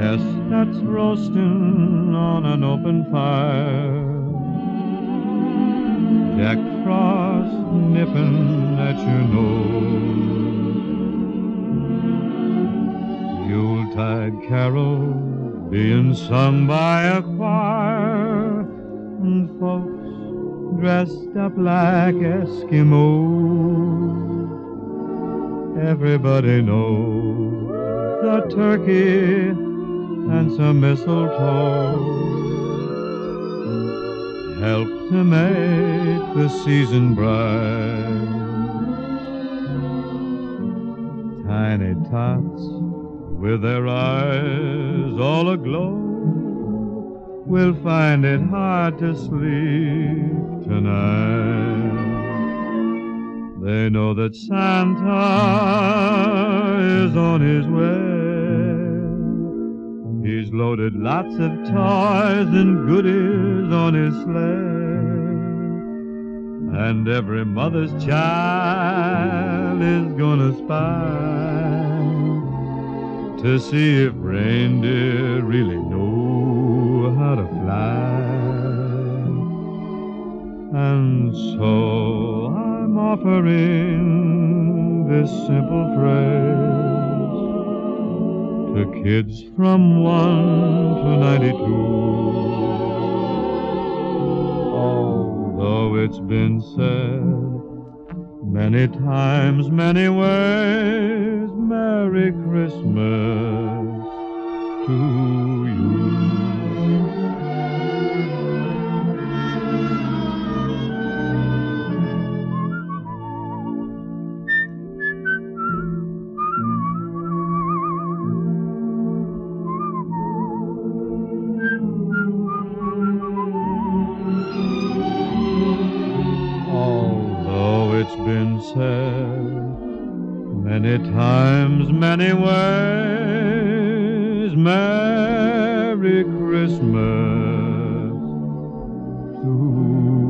chestnuts roasting on an open fire, Jack Frost nipping at your nose, Yuletide carol being sung by a choir, and folks dressed up like Eskimos. Everybody knows a turkey and some mistletoe help to make the season bright. Tiny tots with their eyes all aglow will find it hard to sleep tonight. They know that Santa is on his way. He's loaded lots of toys and goodies on his sleigh. And every mother's child is gonna spy to see if reindeer really know how to fly. And so I'm offering this simple phrase to kids from 1 to 92. Although it's been said many times, many ways, Merry Christmas to you. Although it's been said many times, many ways, Merry Christmas to